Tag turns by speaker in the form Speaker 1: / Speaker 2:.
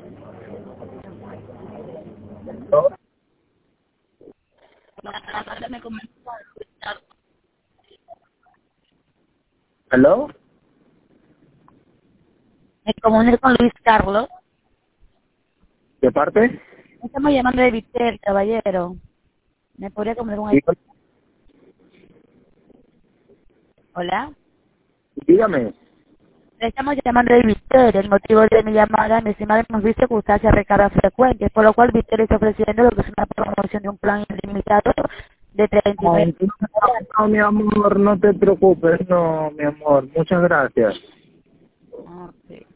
Speaker 1: ¿No? ¿Aló?
Speaker 2: Me comunico con Luis Carlos.
Speaker 1: ¿De parte?
Speaker 2: Estamos llamando de Vitel, caballero. ¿Me podría comunicar con él?
Speaker 1: Dígame.
Speaker 2: Hola.
Speaker 1: Dígame.
Speaker 2: Le estamos llamando de Vitel. El motivo de mi llamada, mi estimada, hemos visto que usted hace recargas frecuentes, por lo cual Vitel está ofreciendo lo que es una promoción de un plan ilimitado de
Speaker 1: No,
Speaker 2: 39.
Speaker 1: no, mi amor, no te preocupes, no, mi amor, muchas gracias.
Speaker 2: Ok.